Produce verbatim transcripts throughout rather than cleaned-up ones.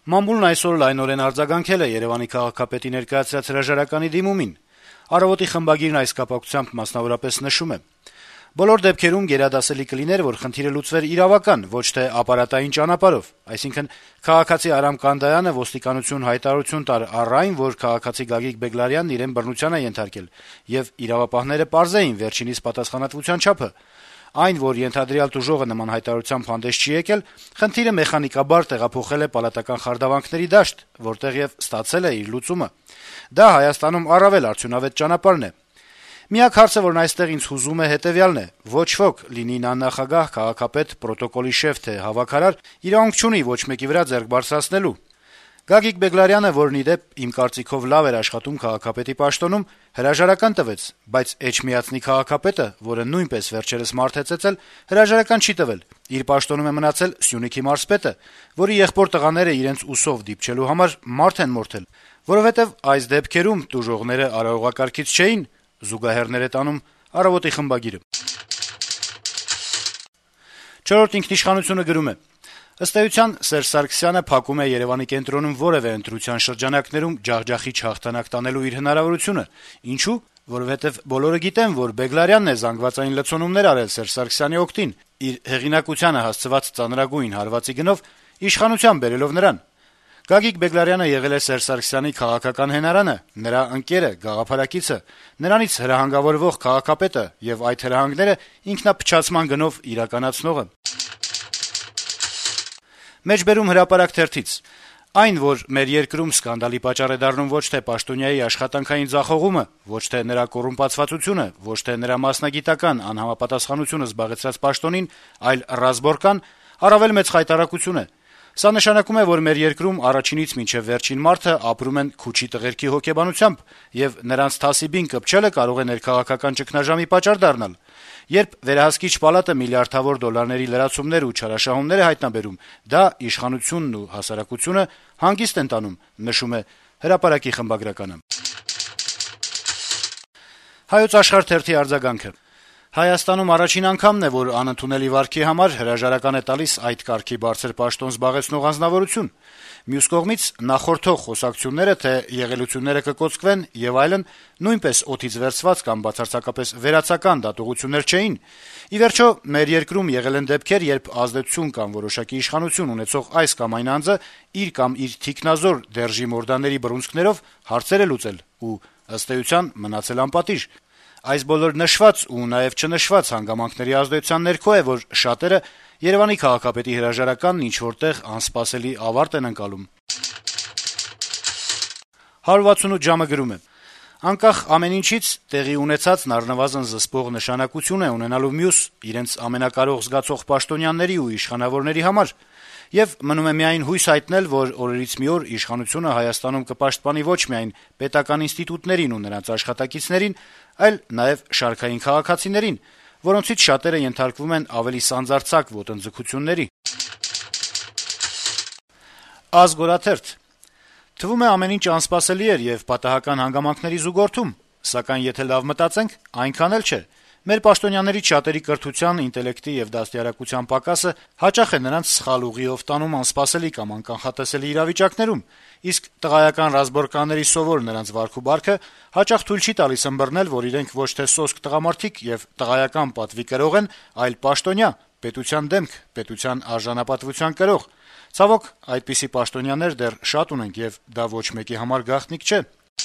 Մամուլն այսօր լայնորեն արձագանքել է Երեւանի քաղաքապետի ներկայացրած հրաժարականի դիմումին։ «Առավոտ»-ի խմբագիրն այս կապակցությամբ մասնավորապես նշում է. «Բոլոր դեպքերում գերադասելի կլիներ, որ խնդիրը լուծվեր իրավական, ոչ թե ապարատային ճանապարհով, այսինքն քաղաքացի Արամ Կանդայանը ոստիկանություն հայտարարություն տար առ այն, որ քաղաքացի Գագիկ Բեգլարյանն իրեն բռնության է ենթարկել, եւ իրավապահները պարզեին վերջինիս պատասխանատվության չափը։ Այն, որ ենթադրյալ տուժողը նման հայտարարությամբ հանդես չի եկել, խնդիրը մեխանիկաբար տեղափոխել է պալատական խարդավանքների դաշտ, որտեղ եւ ստացել է իր լուծումը։ Դա Հայաստանում առավել արդյունավետ ճանապարհն է։ Միակ հարցը, որն այստեղ ինձ հուզում է, հետեւյալն է. ոչ ոք, լինի նա նախագահ, քաղաքապետ, պրոտոկոլի շեֆ թե հավաքարար, իրավունք չունի ոչ մեկի վրա ձեռք բարձրացնելու։ Գագիկ Բեգլարյանը, որն ի դեպ իմ կարծիքով լավ էր աշխատում քաղաքապետի պաշտոնում, հրաժարական տվեց, բայց Էջմիածնի քաղաքապետը, որը նույնպես վերջերս մարդ է ծեծել, հրաժարական չի տվել։ Իր պաշտոնում է մնացել Սյունիքի մարզպետը, որի եղբոր տղաները իրենց ուսով դիպչելու համար մարդ են մորթել, որովհետեւ այս դեպքերում տուժողները արարողակարգից չէին, զուգահեռներ է տանում «Առավոտ»-ի խմբագիրը։ «Չորրորդ ինքնիշխանություն»-ը գրում է. Ըստ էության Սերժ Սարգսյանը փակում է Երեւանի կենտրոնում որեւէ ընտրության շրջանակներում ջախջախիչ հաղթանակ տանելու իր հնարավորությունը։ Ինչու՞։ Որովհետեւ բոլորը գիտեն, որ Բեգլարյանն է զանգվածային լցոնումներ արել Սերժ Սարգսյանի օգտին, իր հեղինակությանը հասցված ծանրագույն հարվածի գնով իշխանության բերելով նրան։ Գագիկ Բեգլարյանը եղել է Սերժ Սարգսյանի քաղաքական հենարանը, նրա ընկերը, գաղափարակիցը, նրանից հրահանգավորվող քաղաքապետը եւ այդ հրահանգները ինքնափչացման գնով իրականացնողը։ Մեջբերում հրապարակ թերթից. Այն, որ մեր երկրում սկանդալի պատճառ է դառնում ոչ թե պաշտոնյայի աշխատանքային ձախողումը, ոչ թե նրա կոռումպացվածությունը, ոչ թե նրա մասնագիտական անհամապատասխանությունը զբաղեցրած պաշտոնին, այլ ռազմորկան, առավել մեծ խայտառակություն է։ Սա նշանակում է, որ մեր երկրում առաջինից մինչև վերջին մարդը ապրում են քուչի տղերքի հոգեբանությամբ, եւ նրանց թասիբին կպչելը կարող է ներքաղաքական ճգնաժամի պատճառ դառնալ։ Երբ վերահսկիչ պալատը միլիարդավոր դոլարների լրացումներ ու չարաշահումներ է հայտնաբերում, դա իշխանությունն ու հասարակությունը հանգիստ են տանում, նշում է Հրապարակի խմբագրականը։ Հայոց Աշխարհ թերթի արձագանքը. Հայաստանում առաջին անգամն է, որ անընդունելի վարքի համար հրաժարական է տալիս այդ կարգի բարձր պաշտոն զբաղեցնող անձնավորություն։ Մյուս կողմից նախորդող խոսակցությունները, թե եղելությունները կկոծկվեն եւ այլն, նույնպես օդից վերցված կամ բացարձակապես վերացական դատողություններ չէին։ Ի վերջո, մեր երկրում եղել են դեպքեր, երբ ազդեցություն կամ որոշակի իշխանություն ունեցող այս կամ այն անձը իր կամ իր թիկնազոր դերժի մորդաների բռունցքներով հարցեր է լուծել ու ըստ էության մնացել անպատիժ։ Այս բոլոր նշված ու նաեւ չնշված հանգամանքների ազդեցության ներքո է, որ շատերը Երեւանի քաղաքապետի հրաժարականն ինչ-որտեղ անսպասելի ավարտ են ընկալում։ հարյուր վաթսունութ ժամը գրում է. Անկախ ամեն ինչից տեղի ունեցածն առնվազն զսպող նշանակություն է ունենալու մյուս իրենց ամենակարող զգացող պաշտոնյաների ու իշխանավորների համար, եւ մնում է միայն հույս հայտնել, որ օրերից մի օր իշխանությունը Հայաստանում կպաշտպանի ոչ միայն պետական ինստիտուտներին ու նրանց աշխատակիցներին, այլ նաեւ շարքային քաղաքացիներին, որոնցից շատերը ենթարկվում են ավելի սանձարձակ ոտնձգությունների։ Ազգորաթերթ. Թվում է ամեն ինչ անսպասելի էր եւ պատահական հանգամանքների զուգորդում, սակայն եթե լավ մտածենք, այնքան էլ չէ։ Մեր պաշտոնյաներից շատերի կրթության, ինտելեկտի եւ դաստիարակության պակասը հաճախ է նրանց սխալ ուղիով տանում անսպասելի կամ անկանխատեսելի իրավիճակներում, իսկ տղայական ռազմորկանների սովոր նրանց վարքուբարքը հաճախ թույլ չի տալիս ըմբռնել, որ իրենք ոչ թե սոսկ տղամարդիկ եւ տղայական պատվի կրող են, այլ պաշտոնյա, պետության դեմք, պետության արժանապատվության կրող։ Ցավոք, այդպիսի պաշտոնյաներ դեռ շատ ունենք եւ դա ոչ մեկի համար գաղտնիք չէ։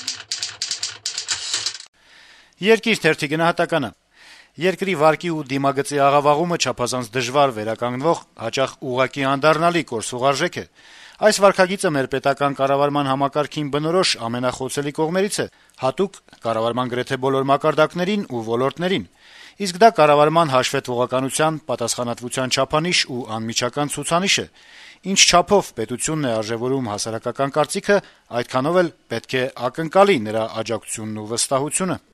Երկիր թերթի գնահատականը. Երկրի վարկի ու դիմագծի աղավաղումը չափազանց դժվար վերականգնվող, հաճախ ուղղակի անդառնալի կորսուղարժեք է։ Այս վարքագիծը մեր պետական կառավարման համակարգին բնորոշ ամենախոցելի կողմերից է, հատուկ կառավարման գրեթե բոլոր մակարդակներին ու ոլորտներին։ Իսկ դա կառավարման հաշվետվողականության, պատասխանատվության չափանիշ ու անմիջական ցուցանիշ է։ Ինչ չափով պետությունն է արժեվորում հասարակական կարծիքը, այդքանով էլ պետք է ակնկալի նրա աջակցությունն ու վստահությունը։